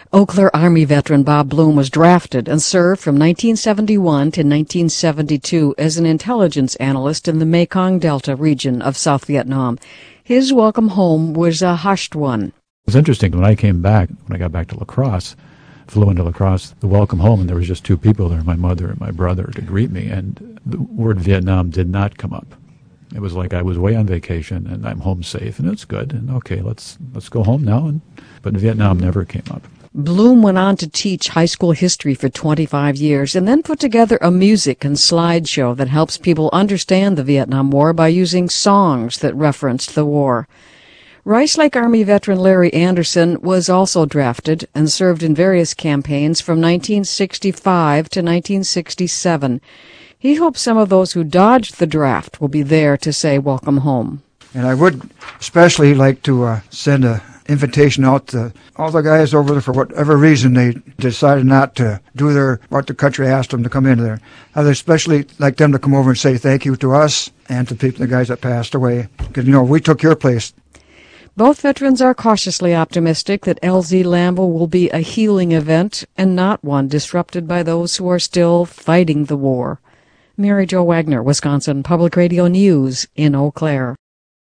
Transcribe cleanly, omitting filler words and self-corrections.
Eau Claire Army veteran Bob Bloom was drafted and served from 1971 to 1972 as an intelligence analyst in the Mekong Delta region of South Vietnam. His welcome home was a hushed one. It was interesting when I got back to La Crosse, flew into La Crosse, the welcome home, and there was just two people there, my mother and my brother, to greet me, and the word Vietnam did not come up. It was like I was away on vacation, and I'm home safe, and it's good, and okay, let's go home now. But Vietnam never came up. Bloom went on to teach high school history for 25 years and then put together a music and slideshow that helps people understand the Vietnam War by using songs that referenced the war. Rice Lake Army veteran Larry Anderson was also drafted and served in various campaigns from 1965 to 1967. He hopes some of those who dodged the draft will be there to say welcome home. And I would especially like to send an invitation out to all the guys over there for whatever reason they decided not to do what the country asked them to come in there. I'd especially like them to come over and say thank you to us and to the guys that passed away. Because, we took your place. Both veterans are cautiously optimistic that LZ Lambeau will be a healing event and not one disrupted by those who are still fighting the war. Mary Jo Wagner, Wisconsin Public Radio News in Eau Claire.